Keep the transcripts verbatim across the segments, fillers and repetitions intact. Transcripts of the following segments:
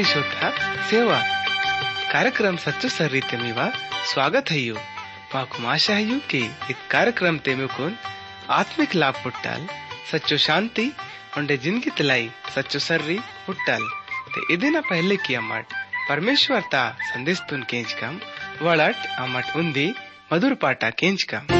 परमेश्वर सेवा कार्यक्रम सच्चो सर्रीते मीवा स्वागत है यू माकु आशा है कि इत कार्यक्रम ते मुकुन आत्मिक लाभ पुट्टाल सच्चो शांति उंडे जिंदगी तलाई सच्चो सर्री पुट्टाल ते इदिना पहले की अमट परमेश्वर ता संदेश तुन केंच कम वड़ट अमट उन्दी मधुर पाटा केंच कम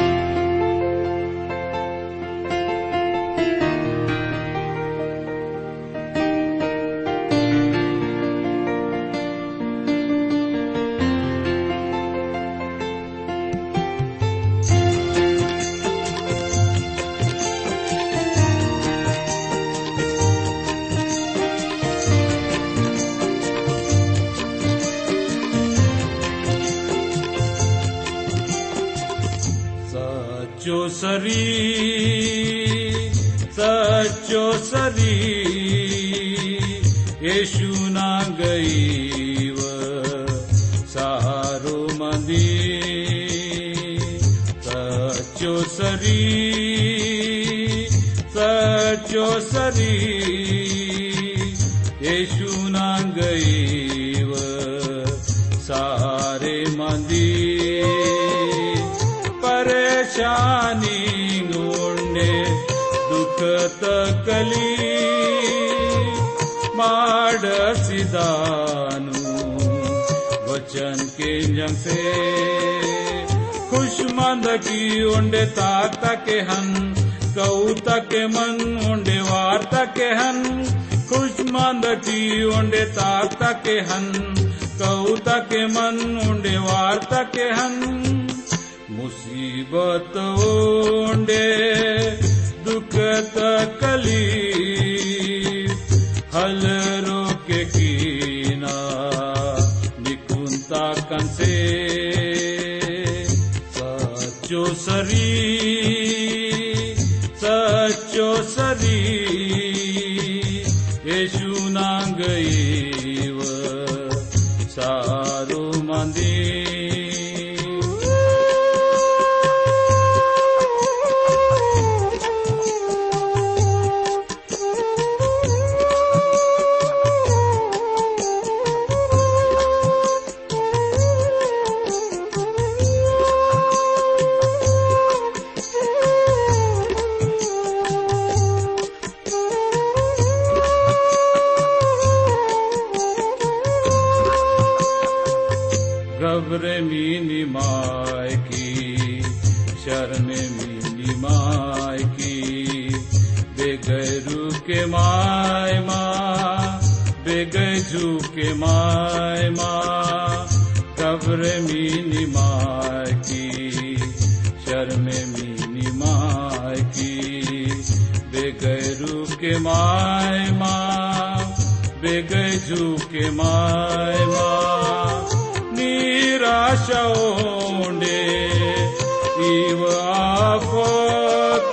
सच्चो सरी सच्चो सरी येशू ना गईव सारो मंदी सच्चो सरी सच्चो सरी येशू ना गईव सारे मंदी परेशानी नूंडे दुख तकली माड सिदानु वचन के जंग से खुशमंद की उंडे ताकता के हन कौता के मन उंडे वार्ता के हन खुशमंद की उंडे ताकता के हन कौता के मन उंडे वार्ता के हन मुसीबत ओंडे दुख तकली हल रोके कीना निकुंता कंसे सच्चो सरी सच्चो सरी येशू ना गईव सारो मंदी गबरे मीनी माय की शर्मे मीनी माय की बेगैरू के माय माँ बेगैजू के माय माँ गबरे मीनी माय की शर्मे मीनी माय की बेगैरू के माय माँ बेगैजू के माय माँ निराशा ओंडे इव आफत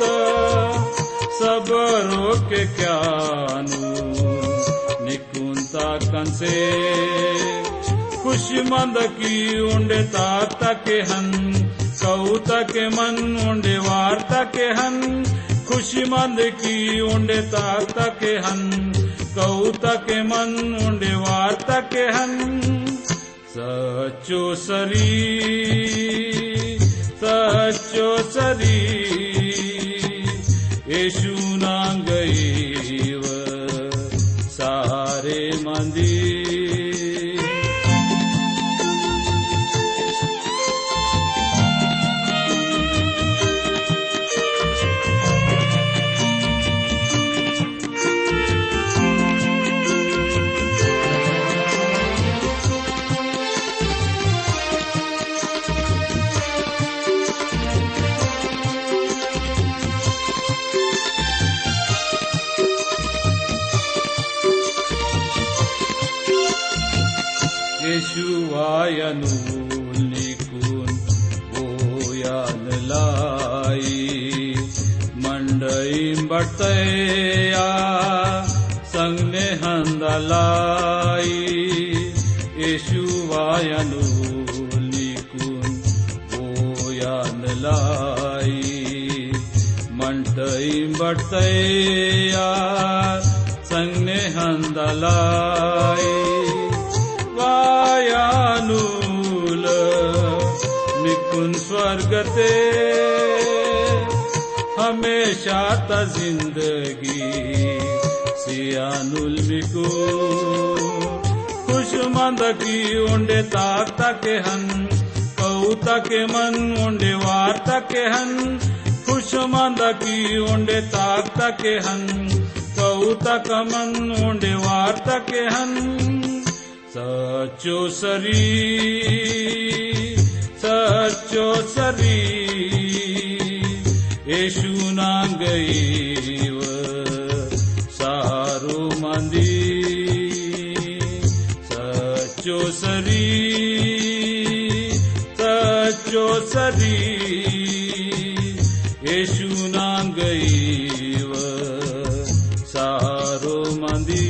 सबरो के क्यानु निकुंता कंसे खुशमंद की उंडे ताकता के हन कौता के मन उंडे वार्ता के हन खुशमंद की उंडे ताकता के हन कौता के मन उंडे वार्ता के हन सच्चो सरी सच्चो सरी येशू ना गईव सारे मंदी येशुवायनु निकुन ओयान लाई मंडई बटया संगने हंदलाई येशुवायनु निकुन ओयान लाई मंडई बटया संगने हंदलाई सियानुल निकुन स्वर्गते हमेशा ता जिंदगी सियानुल मिकुन खुशमंद की उंडे ताक तके हन कऊ तके मन उंडे वार तके हन खुशमंद की उंडे ताक तके हन कऊ तक मन उंडे वार तके हन सच्चो सरी सच्चो सरी येशू नांगईव सारो मंदी सच्चो सरी सच्चो सरी येशू नांगईव सारो मंदी।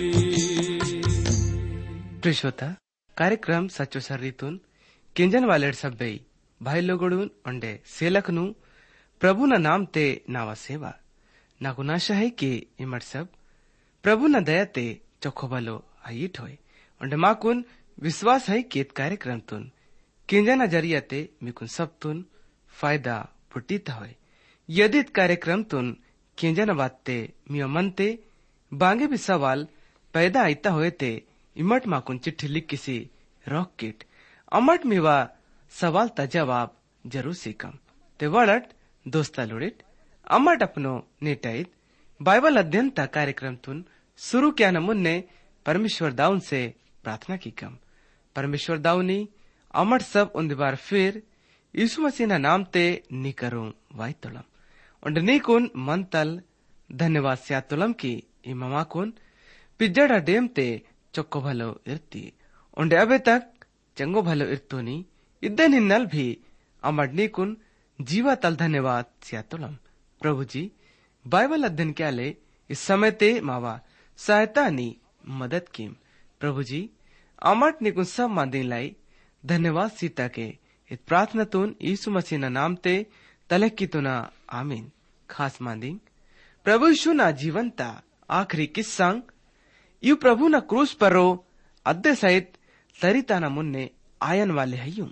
प्रिय श्रोता, कार्यक्रम सच्चो सर्रीतून किंजन वालेड सभ्य भाई लोगोडून अंडे सेलकनु प्रभु न नाम ते नावा सेवा नाकु नाशा है कि इमट सब प्रभु न दया ते चोखो भलो आईट होय अंडे माकुन विश्वास है कि कार्यक्रम तुन किंजन जरिया ते मिकुन सब तुन फायदा फुटीता होय। यदि कार्यक्रम तुन किंजन बात ते मियो मन ते बांगे भी सवाल पैदा आईता होए ते इमट माकुन चिट्ठी लिख किसी रॉक किट अमट मिवा सवाल ता जवाब जरूर सीखम ते वड़ट दोस्ता लुड़िट अमट अपनो नेटाइत बाइबल अध्ययन ता कार्यक्रम तुन शुरू क्या न मुन्ने परमेश्वर दाऊन से प्रार्थना की कम परमेश्वर दाऊनी अमट सब उन बार फिर यीशु मसीह ना नाम ते नी करूं वाई तुलम उंड नी कुन मन तल धन्यवाद स्या तुलम की इमामा कुन पिज्जड़ा डेम ते चोक्को भलो इर्ती उंडे अबे तक चंगो भलो इर्तोनी इद्दन हिन्नल भी अमड नी कुन जीवा तल धन्यवाद स्या तुलम। प्रभु जी बाइबल अध्ययन क्या ले इस समय ते मावा सहायता नी मदद कीम प्रभु जी अमट निकुन सब मांदी लाई धन्यवाद सीता के इत प्रार्थना तुन यीशु मसीह ना नाम ते तलक की तुना आमीन। खास मांदी प्रभु यीशु ना जीवनता आखिरी किस्सांग यू प्रभु ना क्रूस परो अद्दे सहित तरीता ना मुन्ने आयन वाले हयूं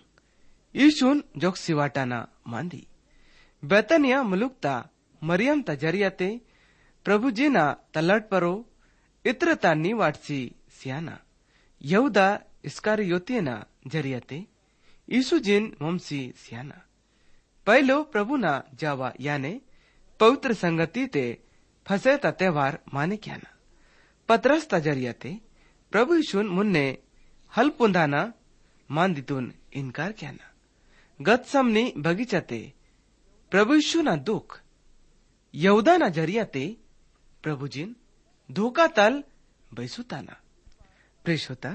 यीशुन जोक सिवाटाना मांदी बेतनिया मुलुकता मरियम ता जरियाते प्रभु जी ना तलट परो इत्रता नी वाटसी सियाना यहूदा इस्करियोती ना जरियाते यीशु जिन वंशी सियाना पहलो प्रभु ना जावा याने पवित्र संगति ते फसे ता त्योहार माने क्या ना पत्रस ता जरियाते प्रभु यीशुन मुन्ने हल पुंदाना मांदितुन इनकार क्या ना गत समनी बगीचाते प्रभु यीशु ना दुख यहूदा ना जरियाते प्रभु जिन धोखा तल बैसुताना प्रेष होता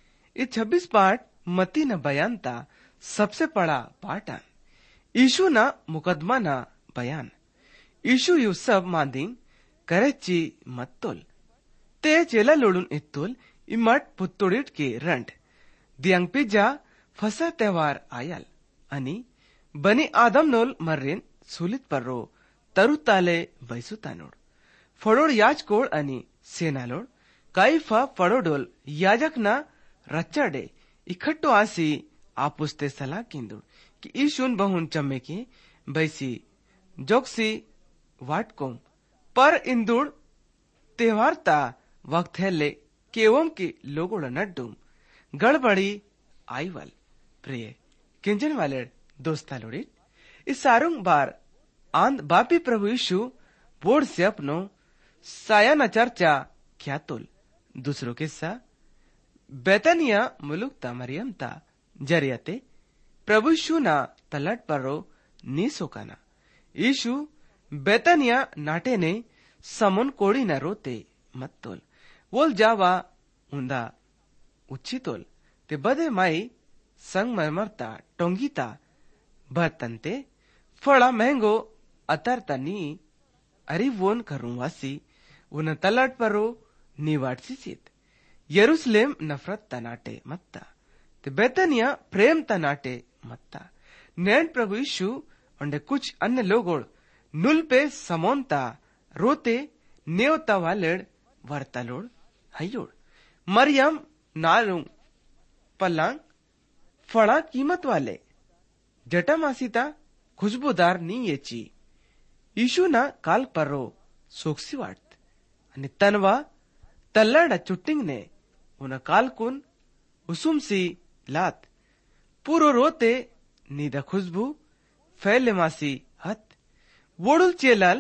इस छब्बीस पाठ मती न बयानता सबसे बड़ा पाठ आन यीशु ना मुकदमा ना बयान यीशु यू सब मांदिंग करेची मत्तुल ते चेला लोडून इत्तुल इमट पुत्तोड़िट के रंड दियांग पिज्जा फसा त्योहार आयल अनि बनी आदम नोल मर्रेन सुलित पर्रो तरुताले बैसुतानोड फड़ोड याजकोड अनि सेनालोड काइफा फड़ोडोल याजक ना रच्चाडे इखट्टो आसी आपुस्ते सलाह किंदुड कि ईशुन बहुन चम्मे के बैसी जोक्सी वाटकोम पर इंदुड त्योहार ता वक्त हेले केवम की लोगोड़ नड्डुम गड़बड़ी आईवल प्रिय किंजन वाले दोस्ता लोड़ी इस सारुंग बार आंद बापी प्रभु यीशु बोर्ड से अपनो साया न चर्चा क्या तुल दूसरो किस्सा बेतनिया मुलुक ता मरियम ता जरियाते प्रभु यीशु ना तलट परो नी सोकाना यीशु बेतनिया नाटे ने समन कोड़ी न रोते मत तोल वोल जावा उंदा उच्ची तोल ते बदे माई संग मरमरता टोंगीता बतनते फड़ा महंगो अतरता नी अरी वोन करूं वासी उन तलट परो नी वाटसी सीत यरूशलेम नफरत तनाटे मत्ता ते बेतनिया प्रेम तनाटे मत्ता नैन प्रभु यीशु उन्हें कुछ अन्य लोगों नुल पे समोनता रोते नेवता वालेड वर्तलोड हयोड मरियम नालुंग पल्लांग फळां कीमत वाले जटामासीता खुशबूदार नी येची यीशूना काल पर्रो सोक्सी वाटत आणि तनवा तल्लाडा चुट्टिंगने उन कालकुन उसुमसी लात पूरो रोते नीदा खुशबू फैले मासी हत वोडुल चेलाल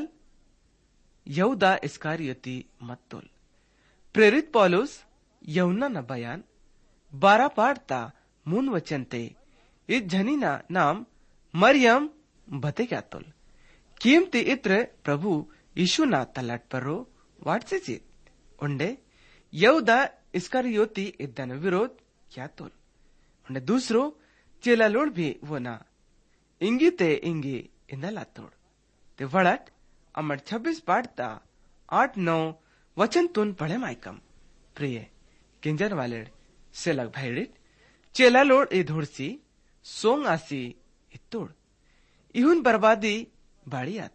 यहूदा इस्कारियोती मत्तोल प्रेरित पौलुस यहुन्ना न बयान बारा पाड़ता मून वचनते इस झनीना नाम मरियम भते क्यातोल कीमती इत्र प्रभु यीशु ना तलाट पर्रो वाटसे चित उंडे यहूदा इस्कारियोती इद्दन विरोध क्यातोल उंडे दूसरो चेला लोड भी वो ना इंगी ते इंगी इंदा लातोड़ ते वड़ट अमर छब्बीस पाड़ता आठ नौ वचन तुन पढ़े माइकम प्रिय किंजन वाले से लग भाईडिट चेला लोड ए धोड़सी सोंग आसी इतोड़ इहुन बर्बादी बाड़ियात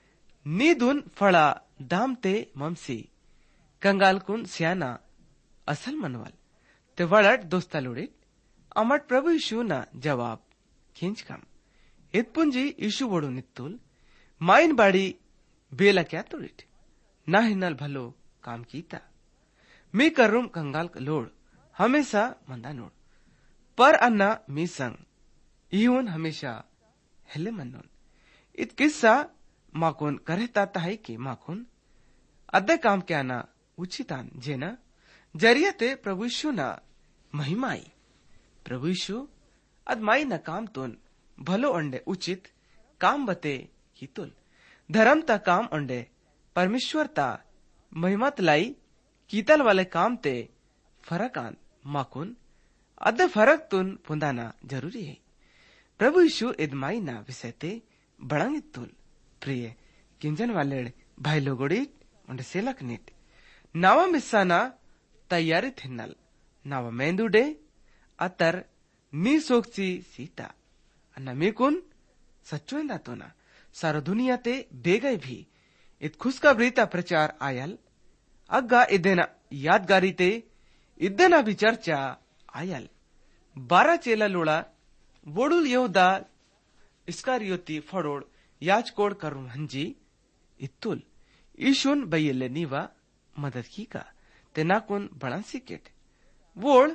नीदुन फड़ा दामते ममसी कंगाल कुन सियाना असल मनवाल ते वड़ट दोस्ता लोडिट अमर प्रभु यीशु ना जवाब खींच कम इतपुंजी यीशु वोडू नित्तुल माइन बाड़ी बेला क्या तोड़िट ना हिन्नल भलो काम कीता मी करूम कंगाल लोड हमेशा मंदा नोड पर अन्ना मी संग इहुन हमेशा हेले मन्नोन इत किस्सा माकुन करहता ताई कि माकुन अद्दे काम क्या ना उचितान जेना जरियते प्रभु यीशु ना महिमाई प्रभु यीशु अद माई न काम तुन भलो अंडे उचित काम बते हितुल धर्म ता काम अंडे परमेश्वर ता महिमत लाई कीतल वाले काम ते फरक आन माकुन अद्दे फरक तुन पुंदाना जरूरी है प्रभु यीशु इदमाई ना विषयते बड़ंग तुल प्रिय किंजन वाले भाई लोगोड़ी उंडे सेलक निट नावा मिस्साना तैयारी थिन्नल नावा मेंदुडे अतर नी सोक्सी सीता अन्ना मीकुन सच्चोइंदा तो ना सारा दुनिया ते बेगई भी इत खुशखबरीता प्रचार आयल अग्गा इदेना यादगारी ते इदेना भी चर्चा आयल बारह चेला लोड़ा वोडुल यहूदा इस्कारियोती फड़ोड़ याचकोड़ करुण हंजी इत्तुल ईशुन बयले नीवा मदद की का ते नाकुन बड़ा सिकेट वोड़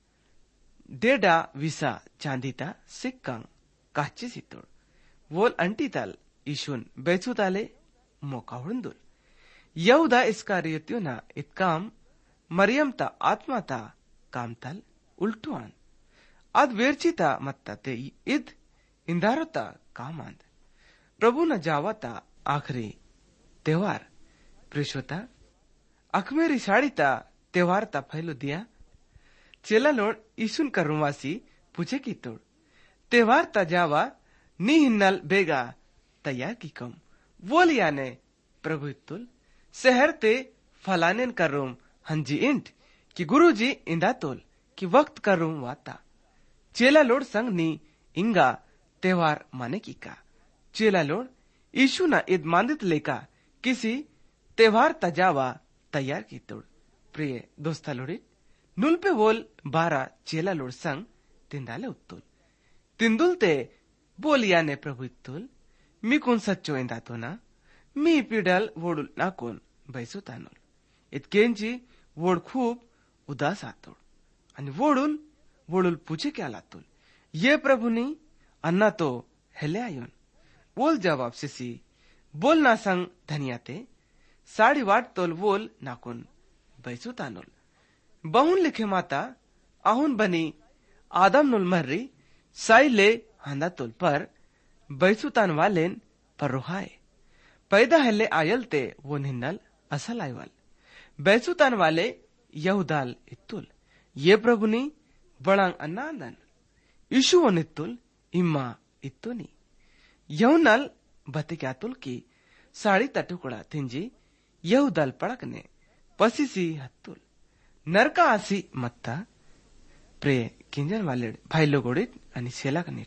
डेडा विसा चांदीता सिक्कंग काचे सितोड़ वोल अंटीताल ईशुन बेचुताले मौका हुंदुल यहूदा इस्कारियोतीना इत काम मरियम ता आत्मा ता काम तल उल्टुआन अद वेरचिता मत्ता ते इद इंदारता कामांद प्रभु न जावाता आखरी त्योहार प्रिशोता अखमेरी साड़ीता त्योहार ता फैलो दिया चेला लोड ईशुन करुवासी पूछे की तोड़ त्योहार ता जावा नी हिन्नल बेगा तैयार की कम वो लिया ने प्रभु इत्तुल शहर ते फलानेन करूम हंजी इंट कि गुरुजी इंदा तोल कि वक्त करूम वाता चेला लोड संग नी इंगा त्योहार माने की का चेला लोड ईशु ना इद मांदित लेका किसी त्योहार तजावा तैयार की तोड़ प्रिय दोस्ता लोड़ी नुल पे वोल बारा चेला लोड संग तिंदाले उत्तुल तिंदुल ते बोलिया ने प्रभु इत्तुल मी कुन सच्चो इंदा तो ना मी पीडल वोडुल ना कुन बैसो तानुल इत केंची वोड खूब उदास आतोड आणि वोडुल वोडुल पूछे क्या लातुल ये प्रभु नी अन्ना तो हेले आयोन बोल जवाब सिसी बोल ना संग धनियाते साड़ी वाट तोल वोल नाकुन बैसो तानुल बहुन लिखे माता आहुन बनी आदम नुल मर्री साई ले हंदा तोल पर बैसुतान वालेन पर रुहाए पैदा हले आयल ते वो निन्नल असल आयवल बैसुतान वाले यहुदाल इत्तुल ये प्रभुनी बड़ांग अन्नादन यीशु वो नित्तुल इम्मा इत्तुनी यहुनल बते क्या तुल की साड़ी तटुकड़ा थिंजी यहुदाल पड़कने पसीसी हत्तुल नरका आसी मत्ता प्रे किंजन वाले भाई लोगोड़ित आणि सेलाकनिट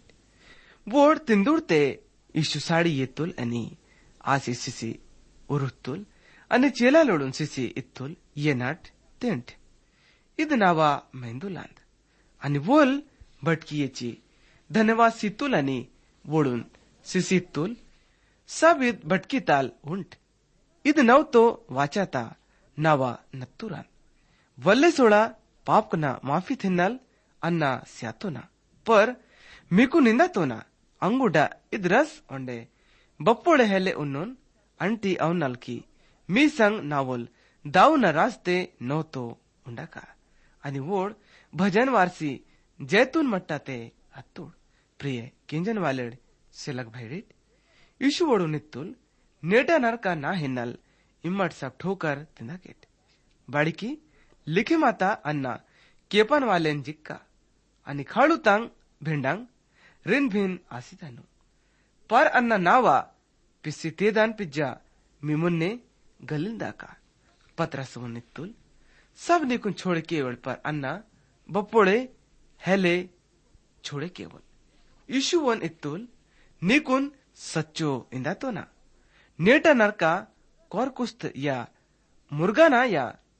वोड तिंदुरते इशु साड़ी येतुल आणि आसी सिसी उरुत्तुल आणि चेला लोडून सिसी इत्तुल ये नट तेंट इद नावा मेंदुलांद आणि वोल भटकीयेची धन्यवाद सितूल आणि वोडून सिसितूल सब इद भटकीताल उंट इद नवतो वाचाता नावा नत्तुरान वल्ले सोळा पापकना माफी थिन्नल अन्ना स्यातोना पर मीकु निंदातोना अंगुडा इद रस ओंडे बप्पोड़े हेले उन्नोन अंटी अवनल की मी संग नावल दाऊना रास्ते नवतो उंडाका आणि वोड भजन वारसी जैतून मट्टाते हत्तोड प्रिय किंजन वालेड सिलक भैडिट यीशु वोडू नित्तुल नेटा नरका ना हिन्नल इम्मट सब ठोकर तिंदाकेट बाड़की लिखे माता अन्ना केपन वालेन जिक्का आणि खाळू तांग भिंडांग रिन भिन आसितानु पर अन्ना नावा पिस्सी तेदान पिज्जा मिमुन्ने गलिंदा का पत्रा सुन नित्तुल सब निकुन छोड़ केवल पर अन्ना बप्पोड़े हेले छोड़े केवल यीशु वन इत्तुल निकुन सच्चो इंदा तो ना नेटा नरका कौर कुस्त या मुर्गाना या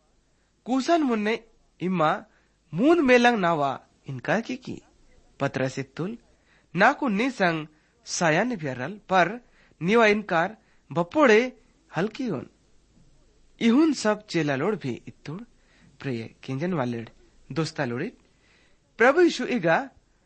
कुसन मुन्ने इम्मा मून मेलंग नावा इनकार की की पत्र सित्तुल नाकु निसंग सायान व्यरल पर निवा इनकार बप्पोड़े हल्की होन इहुन सब चेला लोड भी इत्तुड़ प्रिय किंजन वालेड दोस्ता लोडित प्रभु यीशु इगा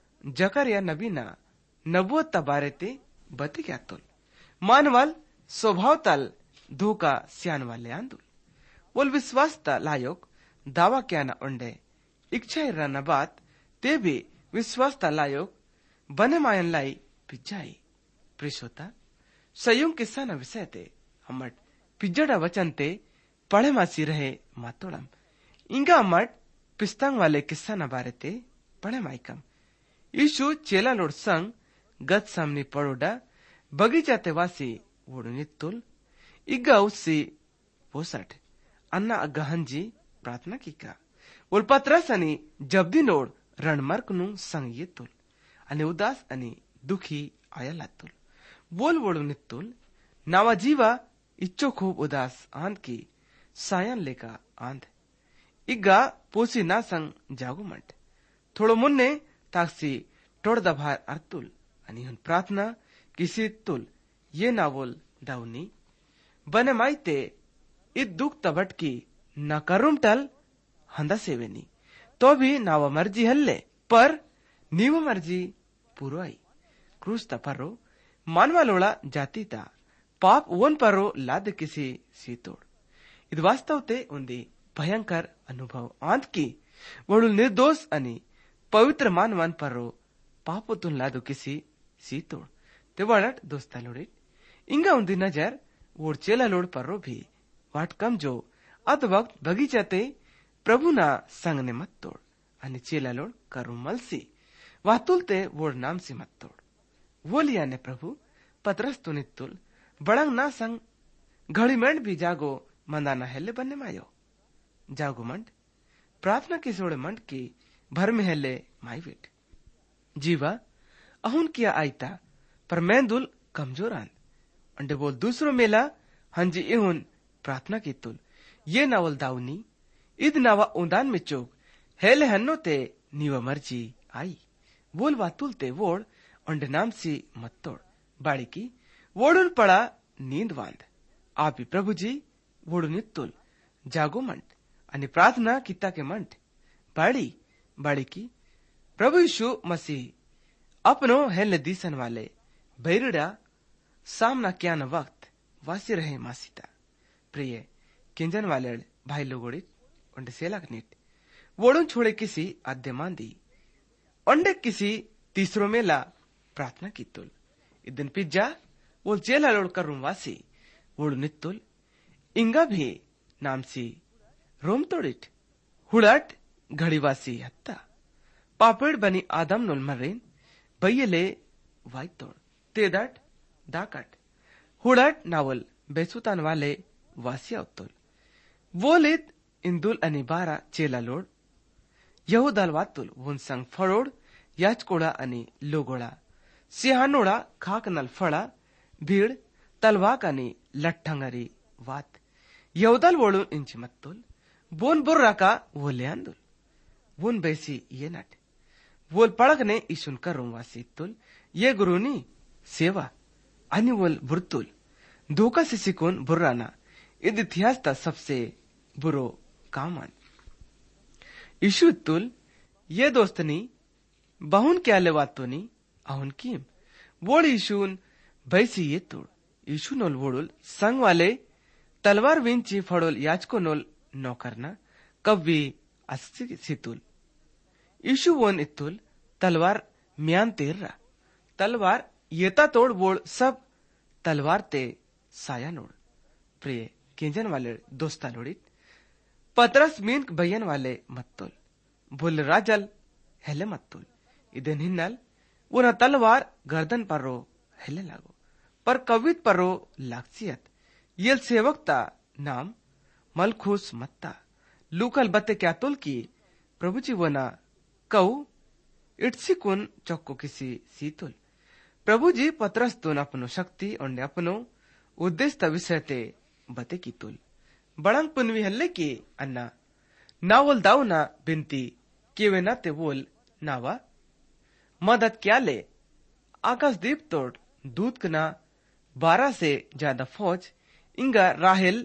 जकरिया नबीना नबुवत तबारेते बती क्यातुल मानवाल स्वभाव तल धोका स्यान वाले आंदुल वोल विश्वास ता लायोग दावा क्या न उंडे इच्छा इरना बात ते भी विश्वास ता लायोग बने मायन लाई पिज्जाई प्रिशोता सयुंग किस्सा न विषय ते हमट पिज्जड़ा वचन ते पढ़े मासी रहे मातोड़म इंगा अमट पिस्तंग वाले किस्सा न बारे ते पढ़े माइकम यीशु चेला लोड संग गत सामने पड़ोडा बगीचा ते वासी वोडू नित्तुल इग्गा उस्सी पोसठ अन्ना अग्गा हंजी प्रार्थना की का उल पत्रस आणि जब्दी नोड रणमर्क नु संग येतुल आणि उदास आणि दुखी आयलातुल बोल वोडू नित्तुल नावा जीवा इच्छो खूब उदास आंध की सायन लेका आंध इग्गा पोसी ना संग जागू मंट थोड़ो मुन्ने ताक्सी टोड़ दभार अर्तुल आणि हुन प्रार्थना किसी तुल ये नावल दाउनी बने माइते इत दुख तबट की न करुम टल हंदा सेवेनी तो भी नावा मर्जी हल्ले पर नीव मर्जी पूरो आई क्रूस तपरो मानवा लोड़ा जाती ता पाप वन परो लाद किसी सीतोड़ इद वास्तव ते उंदी भयंकर अनुभव आंत की वडू निर्दोष अनि पवित्र मानवन परो पापोतुन लादो किसी सीतोड़ ते वड़ट दोस्ता लोड़े इंगा उंदी नजर वोड चेला लोड परो भी वाट कम जो अत वक्त बगीचा ते प्रभु ना संग ने मत तोड़ अनि चेला लोड करू मलसी वातुल ते वोड नाम से मत तोड़ वो लिया ने प्रभु पत्रस तो नित्तुल बड़ंग ना संग घड़ी मंड भी जागो मंदाना हेले बनने मायो जागो मंड प्रार्थना की सोड़े मंड की भर में हेले माई वेट जीवा अहुन किया आईता पर मैंदुल कमजोर आन अंडे बोल दूसरो मेला हंजी इहुन प्रार्थना की तुल ये नावल दाउनी इद नावा उदान में चोक हेले हन्नो ते नीवा मर्जी आई बोल वातुल ते वोड अंडे नाम सी मत तोड़ बाड़ी की वोडुन पड़ा नींद वांद आप ही प्रभु जी वोडु नित्तुल जागो मंट अनि प्रार्थना किता के मंट बाड़ी बाड़ी की प्रभु यीशु मसीह अपनो हेल दीसन वाले बैरड़ा सामना क्या न वक्त वासी रहे मासीता प्रिय किंजन वाले भाई लोगोड़ी उंडे सेलाक नीट वोडुन छोड़े किसी आद्य मांदी उंडे किसी तीसरो मेला प्रार्थना की तुल इदन पिज्जा वो चेला लोड करूं वासी वोडु नित्तुल इंगा भी नाम सी रोम तोड़िट हुड़ाट घड़ीवासी हत्ता पापड़ बनी आदम नोल मर्रेन बय्यले वाई तोड़ तेदाट दाकट हुड़ाट नावल बेसुतान वाले वासिया उत्तुल वो लेत इंदुल अनि बारा चेला लोड यहूदाल वातुल वुन संग फड़ोड़ याचकोड़ा अनि लोगोड़ा सिहानोड़ा खाक नल फड़ा भीड़ तलवाक अनि लट्ठंगरी वात यहूदाल वोड़ुन इंच मत्तुल बोन बुर्रा का वो ले अंदुल वुन बेसी ये नट वोल पड़क ने ईशुन करूं वासी तुल ये गुरुनी सेवा आणि वोल बुरतुल धोखा से सिकोन बुर्राना इद इतिहास ता सबसे बुरो कामान ईशु तुल ये दोस्तनी बहुन क्या लेवातोनी अहुन कीम वोड़ ईशुन भैसी ये तुड़ ईशु नोल वोड़ुल संग वाले तलवार विंची फड़ोल याचको नोल नौकरना कव्वी अस्सी सितुल ईशु वोन इतुल तलवार म्यान तेर्रा तलवार येता तोड़ वोड़ सब तलवार ते साया नोड़ प्रिय केंजन वाले दोस्ता लोड़ित पतरस मीन भयन वाले मत्तुल बुल राजल हेले मत्तुल इदन हिन्नल उना तलवार गर्दन पर रो हेले लागो पर कवित पर रो लाक्सियत येल सेवकता नाम मलखुस मत्ता लूकल बत्ते क्या तुल की प्रभु जी वना कऊ इट्सी कुन चौको किसी सीतुल प्रभु जी पतरस तुन अपनो शक्ति और अपनो उद्देश्य विषय ते बते की तुल बड़ंग पुनवी हल्ले की अन्ना नावल दाऊ ना बिनती केवे ना ते वोल नावा मदद क्या ले आकाश दीप तोड़ दूध कना बारह से ज्यादा फौज इंगा राहेल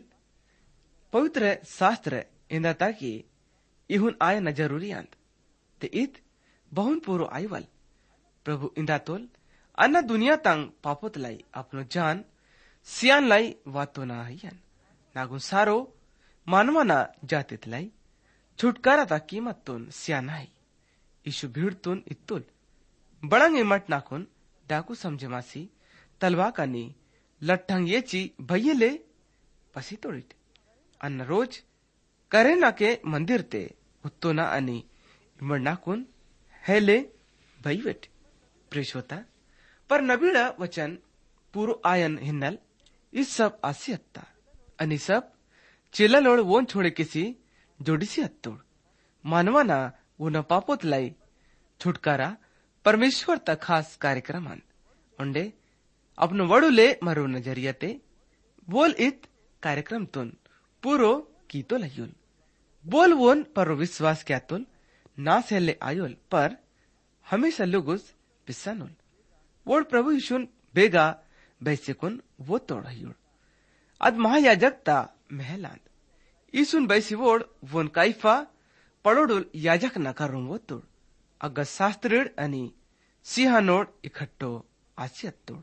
पवित्र शास्त्र इंदा ताकि इहुन आय न जरूरी अंत ते इत बहुन पूरो आईवल प्रभु इंदा तोल अन्ना दुनिया तंग पापोत लाई अपनो जान सियान लाई वातो ना हयन नागुन सारो मानवाना जातित लाई छुटकारा ता कीमत तुन सियान आई ईशु भीड़ तुन इत्तुल बड़ंग इमट नाकुन डाकू समझे मासी तलवा कानी लट्ठंग ये ची भैये ले पसी तोड़ित अन्न रोज करे ना के मंदिर ते उत्तो ना अनि इमड़ नाकुन हेले भईवेट प्रेशोता पर नबीड़ा वचन पूरो आयन हिन्नल इस सब आसियत्ता अनि सब चिल्ललोड़ वोन छोड़े किसी जोड़ीसी हत्तोड़ मानवाना वो न पापोत लाई छुटकारा परमेश्वर तक खास कार्यक्रम उंडे अपनो वड़ुले मरो नजरियते बोल इत कार्यक्रम तुन पूरो की तो लयुल बोल वोन पर विश्वास क्या तुल ना सेले आयुल पर हमेशा लुगुस पिस्सानुल वोड़ प्रभु यीशुन बेगा बैसेकुन वो तोड़ हयुल अद महायाजक ता महलांत यीशुन बैसी वोड़ वोन काइफा पड़ोडुल याजक ना करूं वो तोड़ अग्ग शास्त्रीड अनि सिंहानोड इकट्ठो आसियत तोड़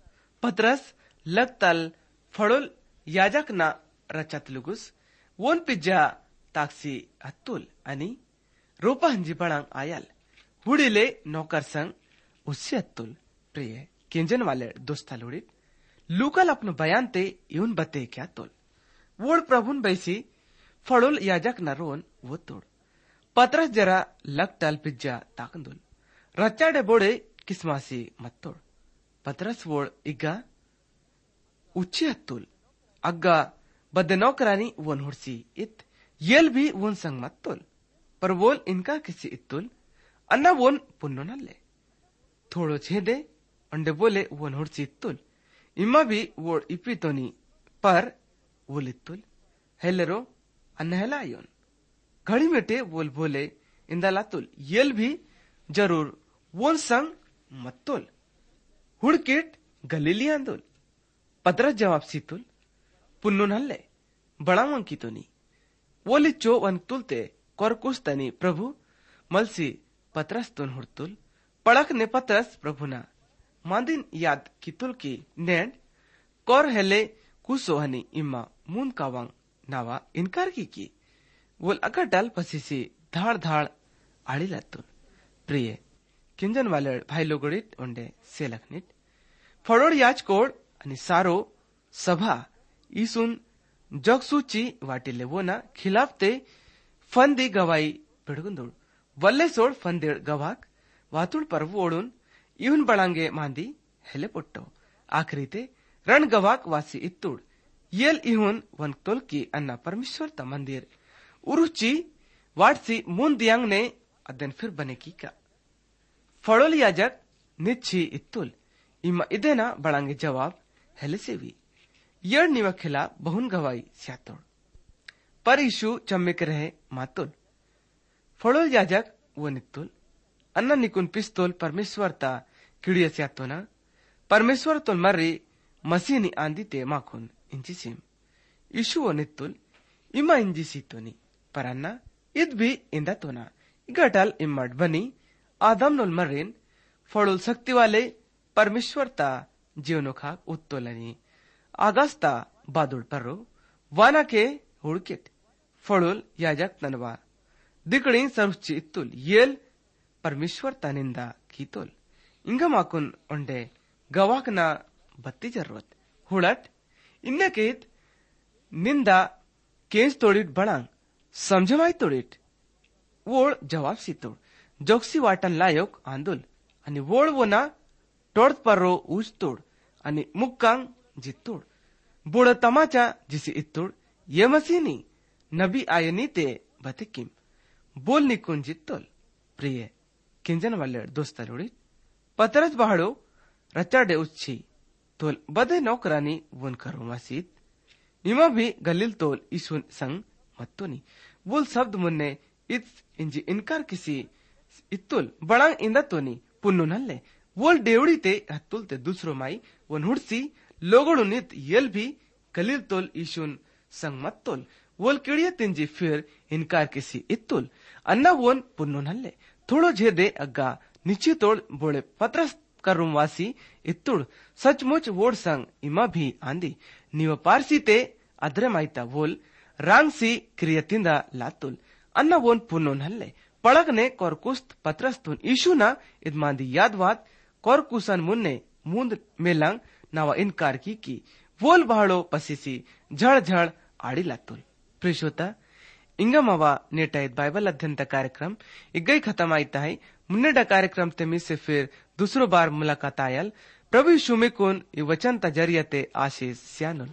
पतरस लगतल फड़ोल याजक ना रचत लुगुस वोन पिज्जा ताक्सी अत्तुल अनि रूपा हंजी बड़ांग आयल हुड़ीले नौकर संग उससे अत्तुल प्रिय केंजन वाले दोस्ता लोड़ित लूकल अपनो बयान ते यून बते क्या तुल वोड़ प्रभुन बैसी फड़ोल याजक न रोन वो तोड़ पतरस जरा लगतल पिज्जा ताकंदुल रच्चाडे बोड़े किस्मासी मत तोड़ पतरस वोड़ इग्गा उच्ची अत्तुल अग्गा बदे नौकरानी वन हुर्सी इत येल भी वन संग मत तुल पर वोल इनका किसी इत्तुल अन्ना वोन पुन्नो नल्ले थोड़ो छेदे अंडे बोले वोन हुर्सी इत्तुल इम्मा भी वोड़ इपी तोनी पर वोल इत्तुल हेलेरो अन्ना हेलायोन घड़ी मेटे वोल बोले इंदालातुल येल भी जरूर वोन संग मत्तुल हुड़किट गलीली आंदुल पतरस जवाब सीतुल पुन्नो नल्ले बड़ा मंकी तोनी वोली चो वन तुलते कोरकुस तनी प्रभु मलसी पतरस तुन हुड़तुल पड़क ने पतरस प्रभु ना मांदिन याद कितुल की नेंड कोर हेले कुसो हनी इम्मा मून कावांग नावा इनकार की की वोल अगर डाल पसीसी धाड़ धाड़ आड़ी लत्तुल प्रिय किंजन वाले भाई लोगोड़ित उंडे सेलखनित फड़ोड़ याच कोड अनि सारो सभा ईसुन जगसूची वाटिले वो ना खिलाफते फंदी गवाई पिड़गुंदुड़ वल्ले सोड़ फंदेड़ गवाक वातुड़ पर वोड़ुन इहुन बड़ांगे मांदी हेले पुट्टो आखरी ते रण गवाक वासी इत्तुड़ येल इहुन वन तोल की अन्ना परमेश्वर ता मंदिर उरुची वाटसी मुन दियांग ने अदन फिर बने की का फड़ोल याजक निच्छी इत्तुल इमा इदेना बड़ांगे जवाब हेले सेवी यड़ निवखिला बहुन गवाई स्यातोड़ पर यीशु चम्मिक रहे मातुल फड़ोल याजक वो नित्तुल अन्न निकुन पिस्तोल परमेश्वर ता किडियस यातो ना परमेश्वर तोल मर्री मसीह नी आंदी ते माखुन इंची सिम इशु नित्तुल इमा इंजी सीतोनी पर अन्न इद भी इंदा तो ना इगटल इम्मड बनी आदम नोल मर्रेन फड़ोल शक्ति वाले परमेश्वर ता जीवनो खा उत्तोलनी आगस्ता बादुड़ पर्रो वाना के हुड़केट फड़ोल याजक तनवा दिकड़ी सर्वची इत्तुल येल परमेश्वर ता निंदा कीतोल इंगा माकुन उंडे गवाक ना बत्ती जरूरत हुड़ट इन्ने केत निंदा केस तोड़िट बड़ांग समझवाई तोड़िट वोड़ जवाब सी तोड़ जोक्सी वाटन लायोक आंदोल आणि वोड़ वो ना तोड़ पर्रो ऊज तोड़ आणि मुक्कांग जित्तोड़ बुड़ तमाचा जिसी इत्तोड़ ये मसीनी नबी आयनी ते बतिकिम बोल निकुन जित्तोल प्रिय किंजन वाले दोस्त लोड़ित पतरस बहाड़ो रचाडे उच्छी तोल बदे नौकरानी वन करो मसीद निमा भी गलिल तोल ईसुन संग मत्तोनी बोल शब्द मुन्ने इत इंजी इनकार किसी इत्तुल बड़ांग इंदा तोनी पुन्नु नल्ले बोल डेवड़ी ते हत्तुल ते दूसरो माई वन हुड़सी लोगोड़ो नित यल भी गलिल तोल ईसुन संग मत्तोल वोल किड़ियत इंजी फिर इनकार किसी इत्तुल अन्ना वोन पुन्नु नल्ले थोड़ो झेदे अग्गा नीचे तोड़ बोले पत्रस करुम वासी इत्तुड़ सचमुच वोड़ संग इमा भी आंदी नीव पारसी ते अद्रे माइता वोल रांगसी क्रियतिंदा लातुल अन्ना वोन पुन्नोन हल्ले पड़कने कोरकुस्त पत्रस्तुन ईशुना इदमांदी यादवात कोरकुसन मुन्ने मुंद मेलंग नावा इनकार की की वोल बहाड़ो पसीसी झड़ झड़ आड़ी लातुल प्रिशोता इंगा मावा नेटाइत बाइबल अध्ययन कार्यक्रम इगई खत्म आईता है मुन्नेडा कार्यक्रम ते में से फिर दूसरो बार मुलाकात आयल प्रभु यीशु में कोन ये वचन ता जरियते आशीष स्यानुल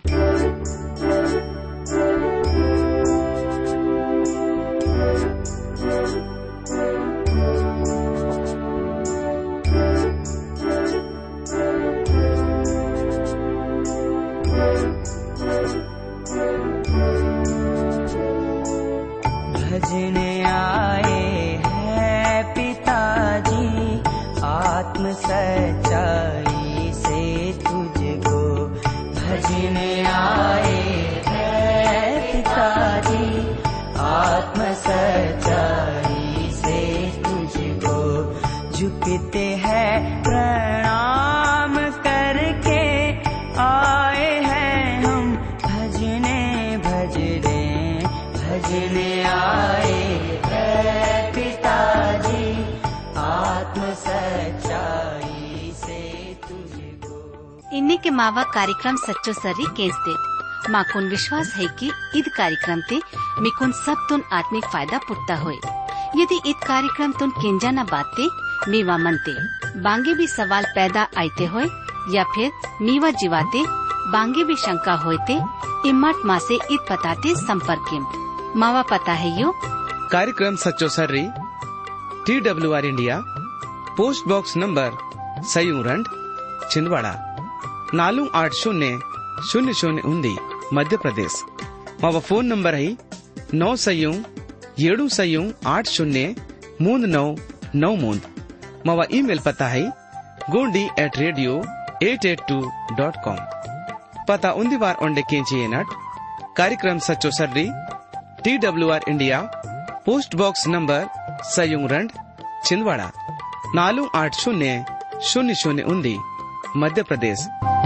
भजने आए हैं पिताजी आत्म सच्चाई से तुझको भजने आए हैं पिताजी आत्म सच्चाई से तुझको झुकते हैं प्रणाम करके आए हैं हम भजने भजने भजने आए हैं पिताजी आत्म सच्चाई से तुझको इन्हीं के मावा कार्यक्रम सच्चो सर्री केस देत माकुन विश्वास है कि ईद कार्यक्रम ते मिकुन सब तुन आत्मिक फायदा पुट्टा होए यदि ईद कार्यक्रम तुन केंजा न बाते मीवा मनते बांगे भी सवाल पैदा आते होए या फिर मीवा जीवाते बांगे भी शंका होते इम्मत माँ से ईद पताते संपर्क मावा पता है यो कार्यक्रम सच्चो सर्री T W R India post box number सयूरंड छिंदवाड़ा नालू आठ शून्य शून्य शून्य उन्दी मध्य प्रदेश मावा फोन नंबर है नौ सयू येडू सयू आठ शून्य मूंद नौ नौ मूंद मावा ईमेल पता है Gondi at radio eight eight two dot com पता उन्दी बार ओंडे केंची नट कार्यक्रम सच्चो सर्री T W R India post box number सयूरंड छिंदवाड़ा नालू आठ शून्य शून्य शून्य उन्दी मध्य प्रदेश।